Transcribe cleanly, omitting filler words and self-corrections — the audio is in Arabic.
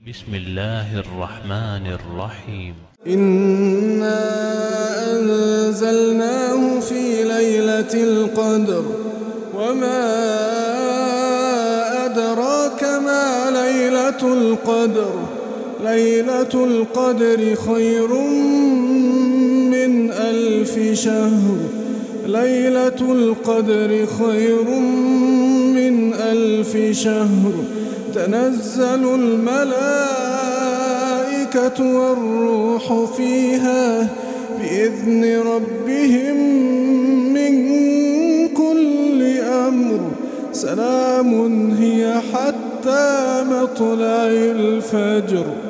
بسم الله الرحمن الرحيم. إنا أنزلناه في ليلة القدر وما أدراك ما ليلة القدر. ليلة القدر خير من 1000 شهر. ليلة القدر خير من 1000 شهر. تنزل الملائكة والروح فيها بإذن ربهم من كل أمر. سلام هي حتى مطلع الفجر.